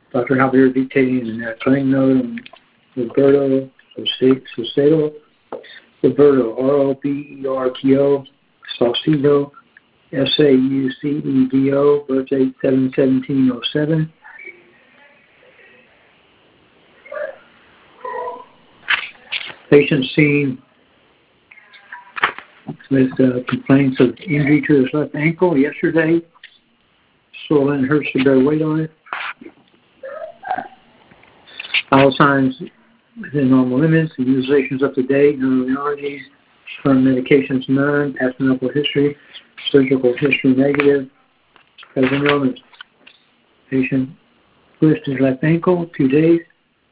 Dr. Javier dictating the claim note on Roberto Saucedo. Roberto, R-O-B-E-R-T-O, Saucedo, S-A-U-C-E-D-O, birth date 7/17/07. Patient seen with complaints of injury to his left ankle yesterday. Swollen, hurts to bear weight on it. All signs within normal limits. The utilization's up to date. No allergies. Current medications none. Past medical history. Surgical history negative. Present illness. Patient twisted his left ankle 2 days.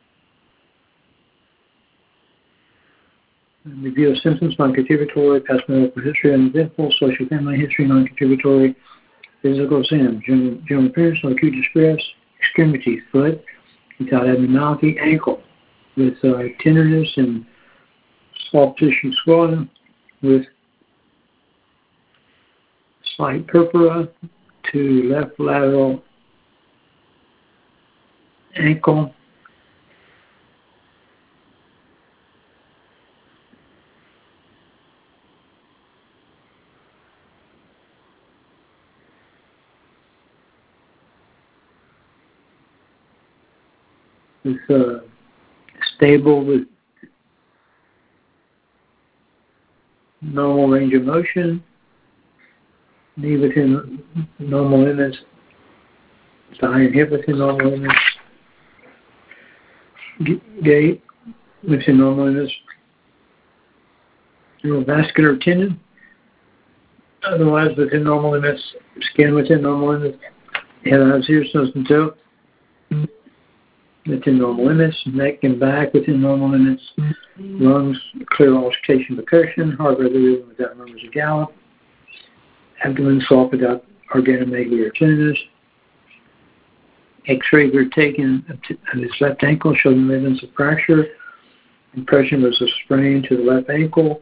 Review of symptoms, non-contributory, past medical history, uneventful, social family history, non-contributory, physical exam, general appearance, no acute distress, extremities, foot, without abnormality, ankle, with tenderness and soft tissue swelling, with slight purpura to left lateral ankle. It's stable with normal range of motion, knee within normal limits, thigh and hip within normal limits, gait within normal limits, neurovascular tendon, otherwise within normal limits, skin within normal limits, head, eyes, ears, nose, and toe within normal limits, neck and back within normal limits, lungs, clear auscultation percussion, heart rate rhythm without murmurs or gallop, abdomen soft without organomegaly or tenderness. X-rays were taken of his left ankle, showing evidence of fracture. Impression was a sprain to the left ankle.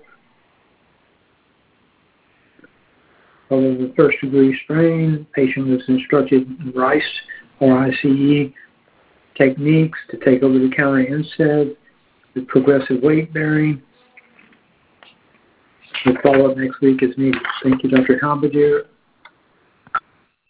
Following the first degree sprain, patient was instructed RICE or ICE techniques to take over-the-counter NSAID with progressive weight bearing. We'll follow up next week as needed. Thank you, Dr. Halberdier.